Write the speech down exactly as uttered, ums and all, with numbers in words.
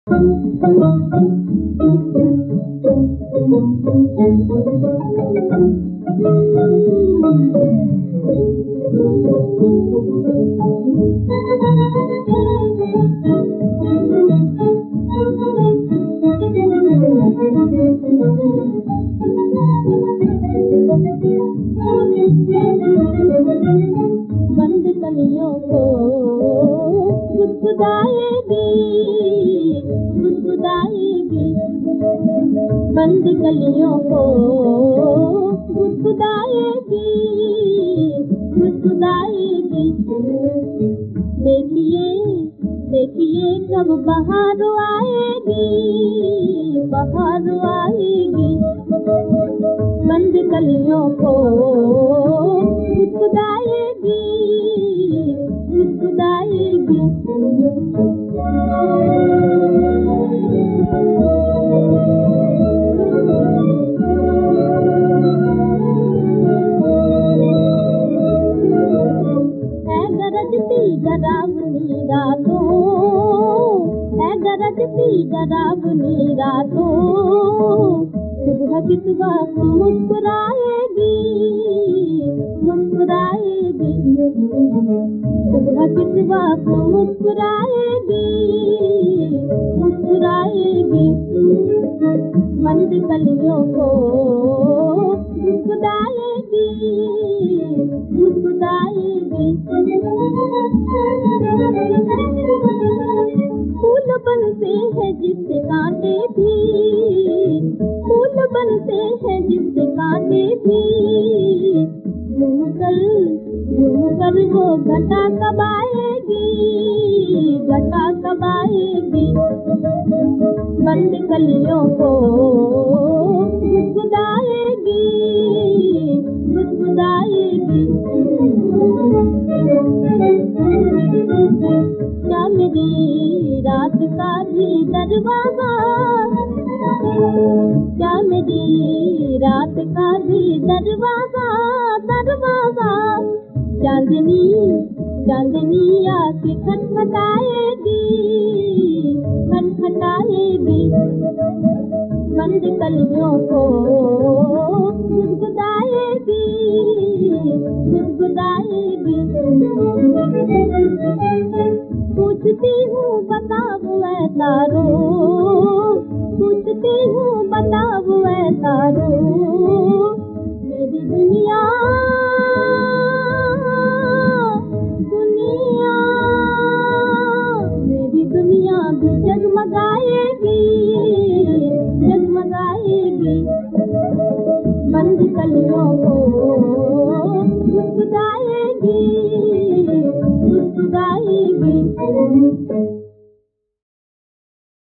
बंद कलियों को गुदगुदाएगी, गुदगुदाएगी। बंद कलियों को गुदगुदाएगी, गुदगुदाएगी। देखिए देखिए कब बहार आएगी, बहार आएगी। बंद कलियों को गुदगुदाएगी, गुदगुदाएगी। है गरजती डरावनी रातों, है गरजती डरावनी रातों। सुबह किस वक्त मुस्कुराएगी, मुस्कुराएगी। सुबह किस वक्त मुस्कुराएगी, मुस्कुराएगी। बंद कलियों को गुदगुदाएगी, गुदगुदाएगी। फूल बनते हैं जिससे कांटे भी, फूल बनते हैं जिससे कांटे भी। झूम कर झूम कर वो घटा कब आएगी, घटा कब आएगी। बंद कलियों को गुदगुदाएगी, गुदगुदाएगी। क्या मेरी रात का भी दरवाजा, क्या मेरी रात का भी दरवाजा, दरवाजा। चांदनी चांदनी आके खटखटाएगी, खटखटाएगी। बंद कलियों को गुदगुदाएगी, गुदगुदाएगी। पूछती हूँ बताओ ऐ तारो, पूछती हूँ बताओ ऐ तारो। मेरी दुनिया दुनिया मेरी दुनिया भी जगमगाएगी, जगमगाएगी। बंद कलियों को गुदगुदाएगी, गुदगुदाएगी।